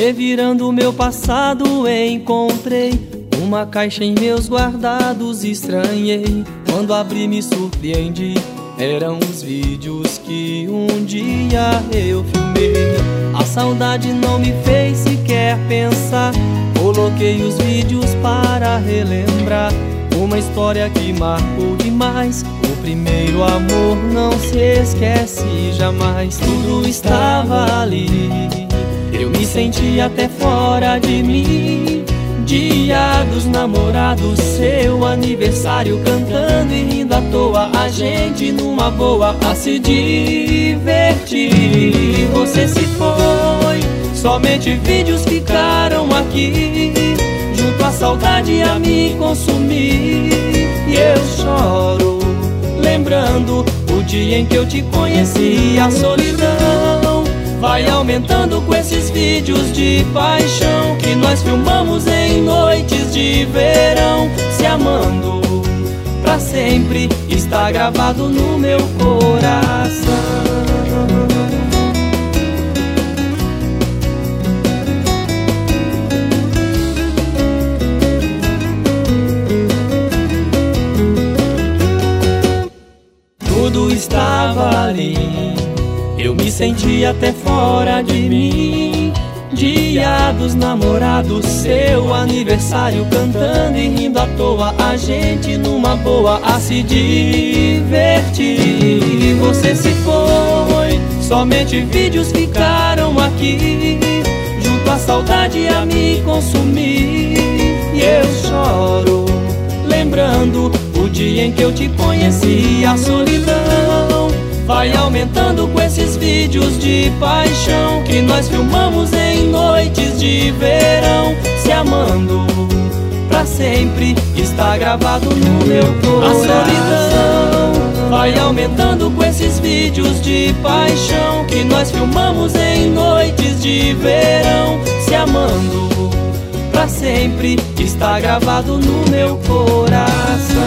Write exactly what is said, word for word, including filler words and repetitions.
Revirando o meu passado, encontrei uma caixa em meus guardados. Estranhei, quando abri me surpreendi. Eram os vídeos que um dia eu filmei. A saudade não me fez sequer pensar. Coloquei os vídeos para relembrar uma história que marcou demais. O primeiro amor não se esquece jamais. Tudo estava ali, eu me senti até fora de mim. Dia dos namorados, seu aniversário, cantando e rindo à toa, a gente numa boa a se divertir. Você se foi, somente vídeos ficaram aqui, junto à saudade a me consumir. E eu choro, lembrando o dia em que eu te conheci. A solidão vai aumentando com esses vídeos de paixão que nós filmamos em noites de verão. Se amando pra sempre, está gravado no meu coração. Tudo estava ali, eu me senti até fora de mim. Dia dos namorados, seu aniversário, cantando e rindo à toa, a gente numa boa a se divertir. Você se foi, somente vídeos ficaram aqui, junto à saudade a me consumir. E eu choro, lembrando o dia em que eu te conheci. A solidão vai aumentando com esses vídeos de paixão que nós filmamos em noites de verão. Se amando pra sempre, está gravado no meu coração. A solidão vai aumentando com esses vídeos de paixão que nós filmamos em noites de verão. Se amando pra sempre, está gravado no meu coração.